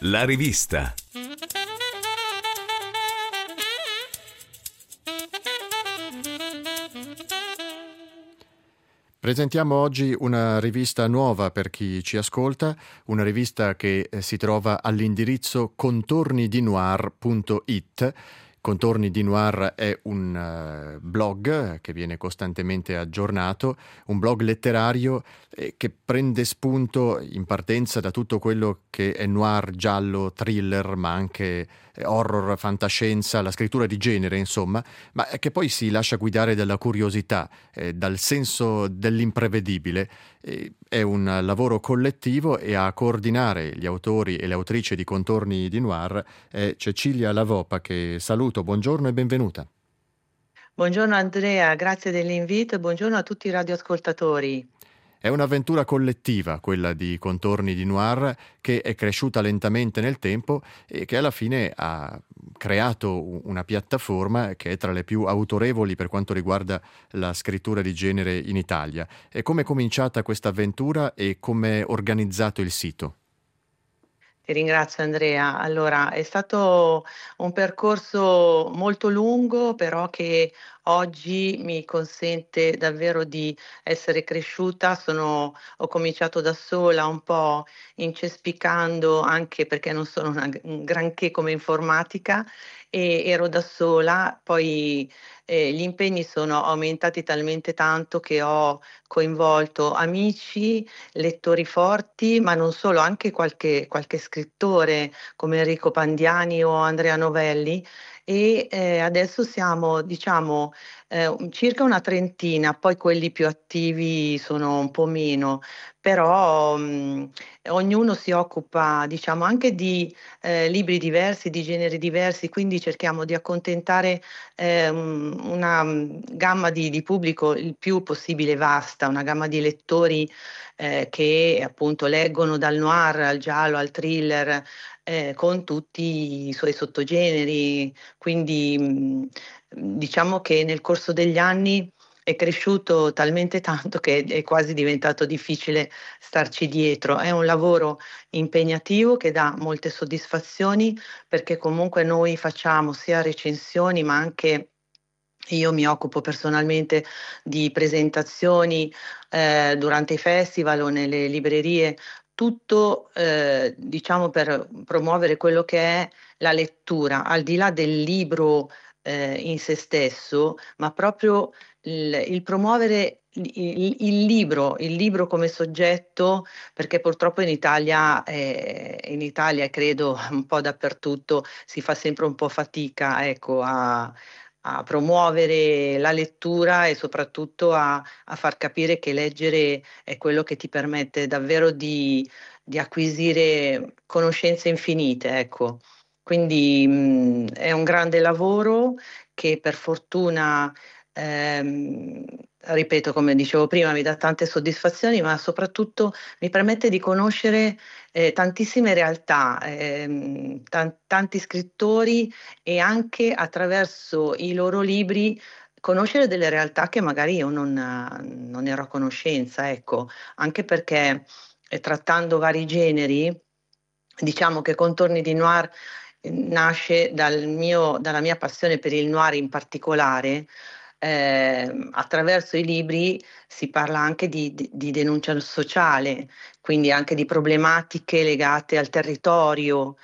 La rivista. Presentiamo oggi una rivista nuova per chi ci ascolta, una rivista che si trova all'indirizzo contornidinoir.it. Contorni di Noir è un blog che viene costantemente aggiornato, un blog letterario che prende spunto in partenza da tutto quello che è noir, giallo, thriller, ma anche horror, fantascienza, la scrittura di genere, insomma, ma che poi si lascia guidare dalla curiosità, dal senso dell'imprevedibile. È un lavoro collettivo e a coordinare gli autori e le autrici di Contorni di Noir è Cecilia Lavopa, che saluto. Buongiorno e benvenuta. Buongiorno Andrea, grazie dell'invito e buongiorno a tutti i radioascoltatori. È un'avventura collettiva quella di Contorni di Noir, che è cresciuta lentamente nel tempo e che alla fine ha creato una piattaforma che è tra le più autorevoli per quanto riguarda la scrittura di genere in Italia. E come è cominciata questa avventura e come è organizzato il sito? Ti ringrazio Andrea. Allora, è stato un percorso molto lungo, però che oggi mi consente davvero di essere cresciuta. Ho cominciato da sola, un po' incespicando, anche perché non sono un granché come informatica, e ero da sola. Poi gli impegni sono aumentati talmente tanto che ho coinvolto amici, lettori forti, ma non solo, anche qualche scrittore come Enrico Pandiani o Andrea Novelli, e adesso siamo, diciamo, circa una trentina, poi quelli più attivi sono un po' meno, però ognuno si occupa, diciamo, anche di libri diversi, di generi diversi, quindi cerchiamo di accontentare una gamma di pubblico il più possibile vasta, una gamma di lettori che appunto leggono dal noir al giallo al thriller, con tutti i suoi sottogeneri. Quindi diciamo che nel corso degli anni è cresciuto talmente tanto che è quasi diventato difficile starci dietro. È un lavoro impegnativo che dà molte soddisfazioni, perché comunque noi facciamo sia recensioni, ma anche io mi occupo personalmente di presentazioni durante i festival o nelle librerie, tutto diciamo per promuovere quello che è la lettura, al di là del libro in se stesso, ma proprio il promuovere il libro come soggetto, perché purtroppo in Italia, credo un po' dappertutto, si fa sempre un po' fatica, ecco, a promuovere la lettura e soprattutto a far capire che leggere è quello che ti permette davvero di acquisire conoscenze infinite, ecco. Quindi è un grande lavoro che per fortuna, ehm, ripeto, come dicevo prima, mi dà tante soddisfazioni, ma soprattutto mi permette di conoscere tantissime realtà, tanti scrittori, e anche attraverso i loro libri conoscere delle realtà che magari io non ero a conoscenza, ecco. Anche perché trattando vari generi, diciamo che Contorni di Noir nasce dalla mia passione per il noir in particolare. Attraverso i libri si parla anche di denuncia sociale, quindi anche di problematiche legate al territorio.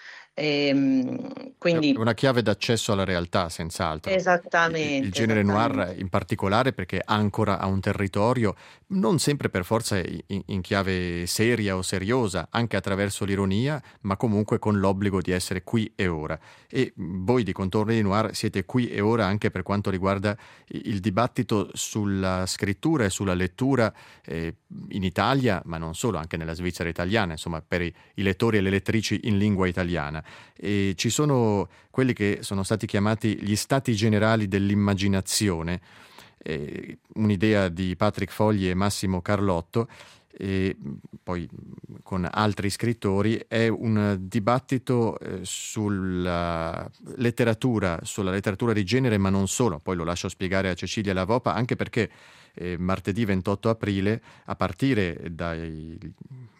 È Quindi una chiave d'accesso alla realtà, senz'altro. Il esattamente, genere esattamente. noir in particolare perché ancora a un territorio, non sempre per forza in chiave seria o seriosa, anche attraverso l'ironia, ma comunque con l'obbligo di essere qui e ora. E voi di Contorni di Noir siete qui e ora anche per quanto riguarda il dibattito sulla scrittura e sulla lettura in Italia, ma non solo, anche nella Svizzera italiana, insomma, per i lettori e le lettrici in lingua italiana. E ci sono quelli che sono stati chiamati gli stati generali dell'immaginazione, un'idea di Patrick Fogli e Massimo Carlotto, e poi con altri scrittori. È un dibattito sulla letteratura di genere, ma non solo. Poi lo lascio spiegare a Cecilia Lavopa, anche perché martedì 28 aprile, a partire dai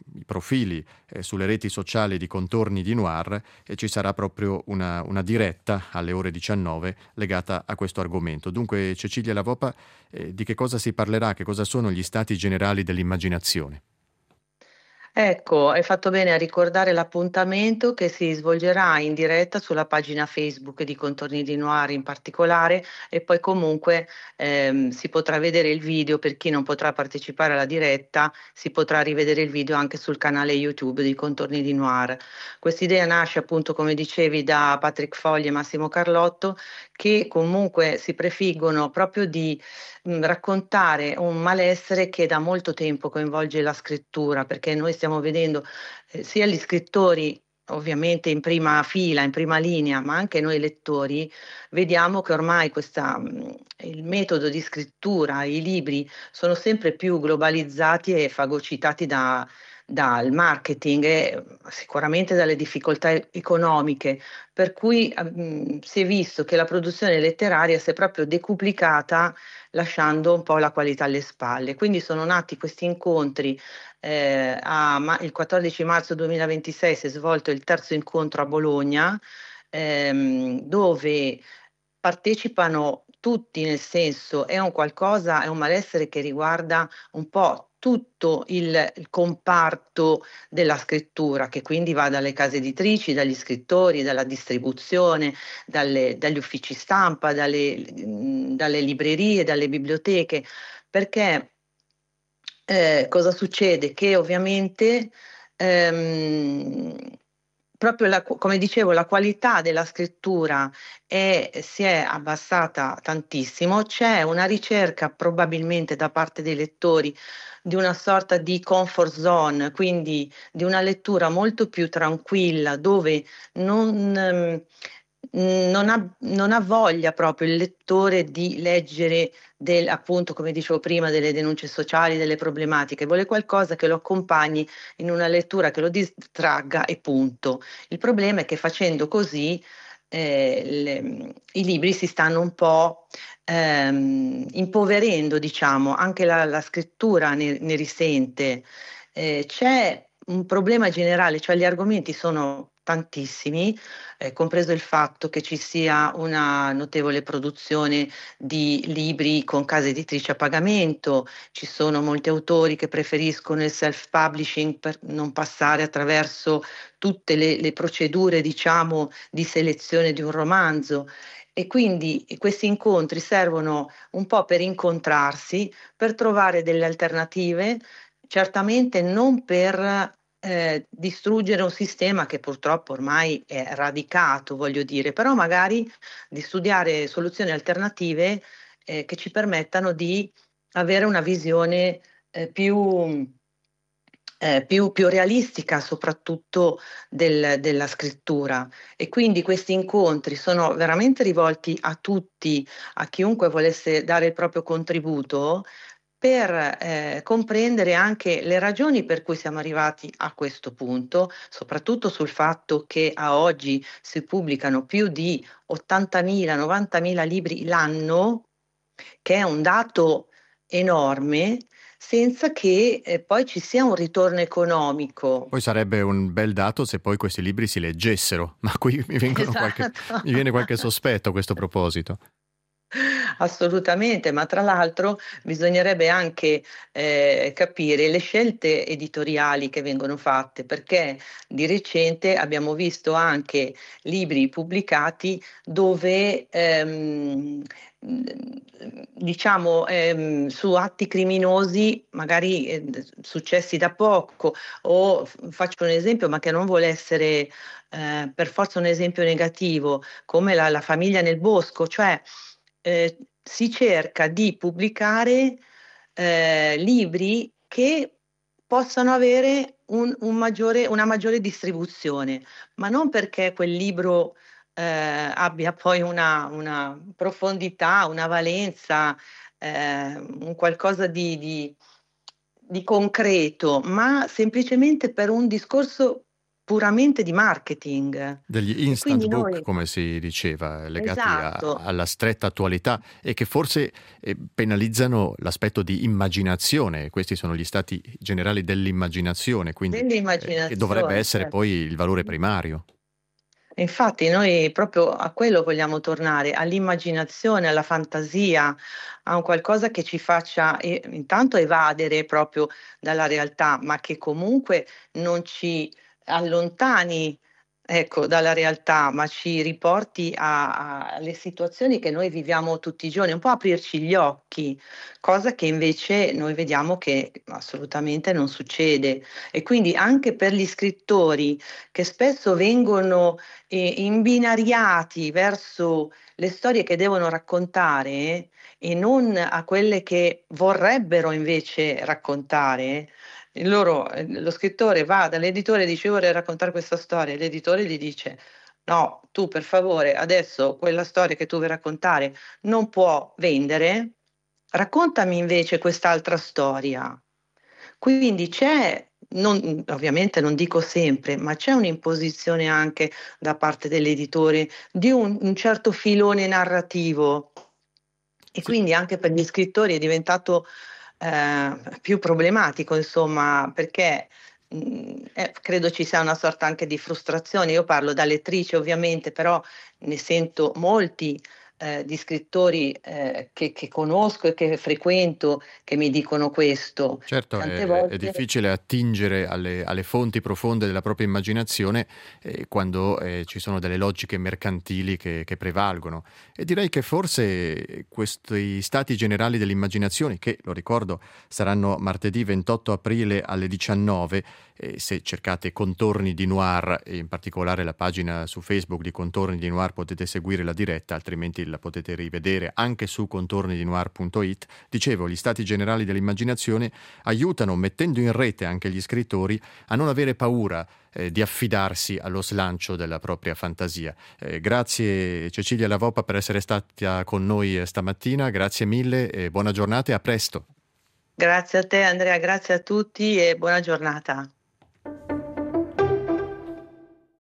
i profili sulle reti sociali di Contorni di Noir, e ci sarà proprio una diretta alle ore 19 legata a questo argomento. Dunque, Cecilia Lavopa, di che cosa si parlerà? Che cosa sono gli stati generali dell'immaginazione? Ecco, hai fatto bene a ricordare l'appuntamento che si svolgerà in diretta sulla pagina Facebook di Contorni di Noir in particolare, e poi comunque si potrà vedere il video. Per chi non potrà partecipare alla diretta, si potrà rivedere il video anche sul canale YouTube di Contorni di Noir. Quest'idea nasce appunto, come dicevi, da Patrick Fogli e Massimo Carlotto, che comunque si prefiggono proprio di raccontare un malessere che da molto tempo coinvolge la scrittura, perché noi stiamo vedendo sia gli scrittori ovviamente in prima fila, in prima linea, ma anche noi lettori, vediamo che ormai il metodo di scrittura, i libri sono sempre più globalizzati e fagocitati dal marketing e sicuramente dalle difficoltà economiche, per cui si è visto che la produzione letteraria si è proprio decuplicata, lasciando un po' la qualità alle spalle. Quindi sono nati questi incontri. Il 14 marzo 2026 si è svolto il terzo incontro a Bologna, dove partecipano tutti, nel senso è un malessere che riguarda un po' tutto il comparto della scrittura, che quindi va dalle case editrici, dagli scrittori, dalla distribuzione, dagli uffici stampa, dalle librerie, dalle biblioteche, perché cosa succede? Che ovviamente ehm, proprio come dicevo, la qualità della scrittura si è abbassata tantissimo. C'è una ricerca probabilmente da parte dei lettori di una sorta di comfort zone, quindi di una lettura molto più tranquilla, dove non ha voglia proprio il lettore di leggere appunto, come dicevo prima, delle denunce sociali, delle problematiche, vuole qualcosa che lo accompagni in una lettura che lo distragga e punto. Il problema è che facendo così i libri si stanno un po' impoverendo, diciamo, anche la scrittura ne risente. C'è un problema generale, cioè gli argomenti sono tantissimi, compreso il fatto che ci sia una notevole produzione di libri con case editrici a pagamento. Ci sono molti autori che preferiscono il self-publishing per non passare attraverso tutte le procedure, diciamo, di selezione di un romanzo. E quindi questi incontri servono un po' per incontrarsi, per trovare delle alternative, certamente non per distruggere un sistema che purtroppo ormai è radicato, voglio dire, però magari di studiare soluzioni alternative che ci permettano di avere una visione più realistica, soprattutto della scrittura. E quindi questi incontri sono veramente rivolti a tutti, a chiunque volesse dare il proprio contributo, per comprendere anche le ragioni per cui siamo arrivati a questo punto, soprattutto sul fatto che a oggi si pubblicano più di 80.000, 90.000 libri l'anno, che è un dato enorme, senza che poi ci sia un ritorno economico. Poi sarebbe un bel dato se poi questi libri si leggessero, ma qui Esatto. mi viene qualche sospetto a questo proposito. Assolutamente, ma tra l'altro bisognerebbe anche capire le scelte editoriali che vengono fatte, perché di recente abbiamo visto anche libri pubblicati dove diciamo su atti criminosi magari successi da poco, o faccio un esempio ma che non vuole essere per forza un esempio negativo, come la famiglia nel bosco, cioè si cerca di pubblicare libri che possano avere una maggiore distribuzione, ma non perché quel libro abbia poi una profondità, una valenza, un qualcosa di concreto, ma semplicemente per un discorso puramente di marketing. Degli E instant quindi book, noi, come si diceva, legati esatto, alla stretta attualità e che forse penalizzano l'aspetto di immaginazione. Questi sono gli stati generali dell'immaginazione, quindi che dovrebbe dell'immaginazione, essere poi certo. il valore primario. E infatti noi proprio a quello vogliamo tornare, all'immaginazione, alla fantasia, a un qualcosa che ci faccia intanto evadere proprio dalla realtà, ma che comunque non ci allontani, ecco, dalla realtà, ma ci riporti alle situazioni che noi viviamo tutti i giorni, un po' aprirci gli occhi, cosa che invece noi vediamo che assolutamente non succede. E quindi anche per gli scrittori che spesso vengono imbinariati verso le storie che devono raccontare e non a quelle che vorrebbero invece raccontare. Lo scrittore va dall'editore e dice: "Io vorrei raccontare questa storia", e l'editore gli dice: "No, tu per favore adesso quella storia che tu vuoi raccontare non può vendere, raccontami invece quest'altra storia". Quindi ovviamente non dico sempre, ma c'è un'imposizione anche da parte dell'editore di un certo filone narrativo e Sì. quindi anche per gli scrittori è diventato, più problematico insomma, perché, credo ci sia una sorta anche di frustrazione. Io parlo da lettrice ovviamente, però ne sento molti, di scrittori, che conosco e che frequento che mi dicono questo. Certo, Tante è volte difficile attingere alle fonti profonde della propria immaginazione quando ci sono delle logiche mercantili che prevalgono. E direi che forse questi stati generali dell'immaginazione, che lo ricordo saranno martedì 28 aprile alle 19, se cercate Contorni di Noir, e in particolare la pagina su Facebook di Contorni di Noir, potete seguire la diretta, altrimenti la potete rivedere anche su contornidinoir.it. Dicevo, gli stati generali dell'immaginazione aiutano, mettendo in rete anche gli scrittori, a non avere paura di affidarsi allo slancio della propria fantasia. Grazie Cecilia Lavoppa per essere stata con noi stamattina, grazie mille e buona giornata e a presto. grazie a te Andrea, grazie a tutti e buona giornata.